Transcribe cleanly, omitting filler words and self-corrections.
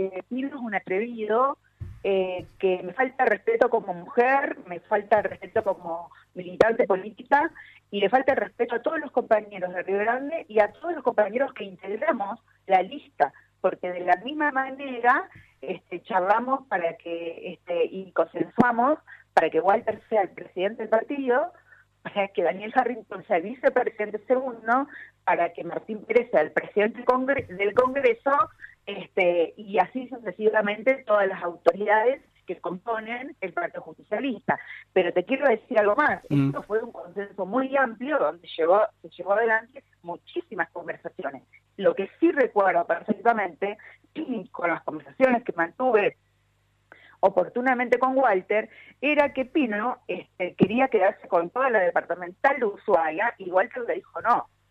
Pino es un atrevido, que me falta respeto como mujer, me falta respeto como militante política y le falta respeto a todos los compañeros de Río Grande y a todos los compañeros que integramos la lista, porque de la misma manera charlamos para que y consensuamos para que Walter sea el presidente del partido, para que Daniel Harrington sea el vicepresidente segundo, para que Martín Pérez sea el presidente del Congreso, y así sucesivamente todas las autoridades que componen el Partido Justicialista. Pero te quiero decir algo más, esto fue un consenso muy amplio donde se llevó adelante muchísimas conversaciones. Lo que sí recuerdo perfectamente, con las conversaciones que mantuve oportunamente con Walter, era que Pino quería quedarse con toda la departamental de Ushuaia, y Walter le dijo no,